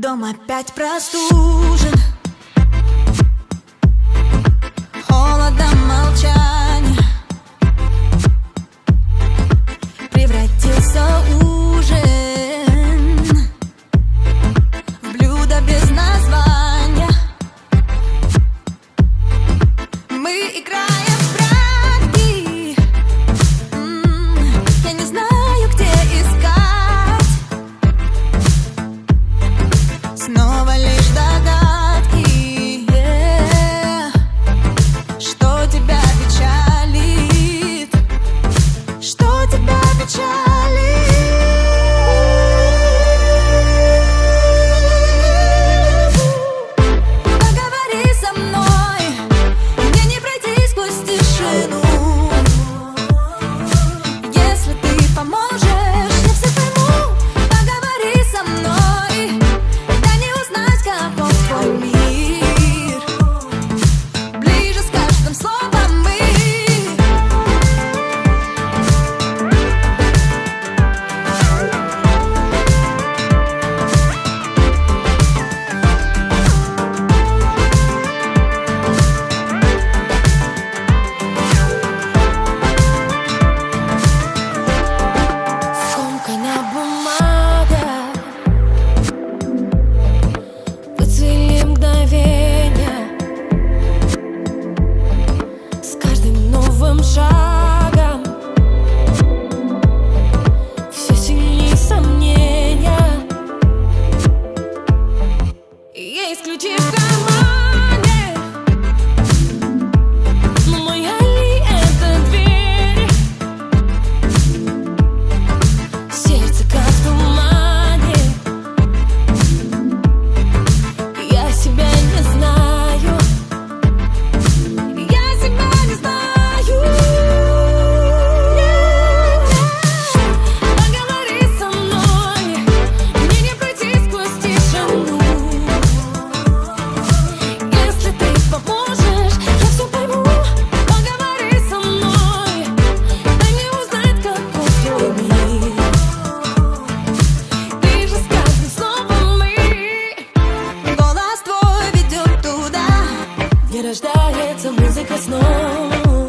дом опять простужен. Холодно, молчание превратился ужин в блюдо без названия. Мы играем в прятки. Я не знаю, где искать. Снова лишь догадки. Что тебя печалит? Что тебя печалит? Поговори со мной, мне не пройти сквозь тишину. Если ты поможешь, я все пойму. Поговори со мной, дай мне узнать, каков твой мир. Ближе с каждым словом мы. Скомкана бумага, выцвели мгновения. С каждым новым шагом все сильнее сомнения. Есть ключи в кармане, но моя ли это дверь? Сердце как в тумане. Я себя не знаю. Я себя не знаю. Поговори со мной, мне не пройти сквозь тишину. Если ты поможешь, я все пойму. Поговори со мной, дай мне узнать, каков твой мир. Ближе с каждым словом мы. Голос твой ведет туда, где рождается музыка снов.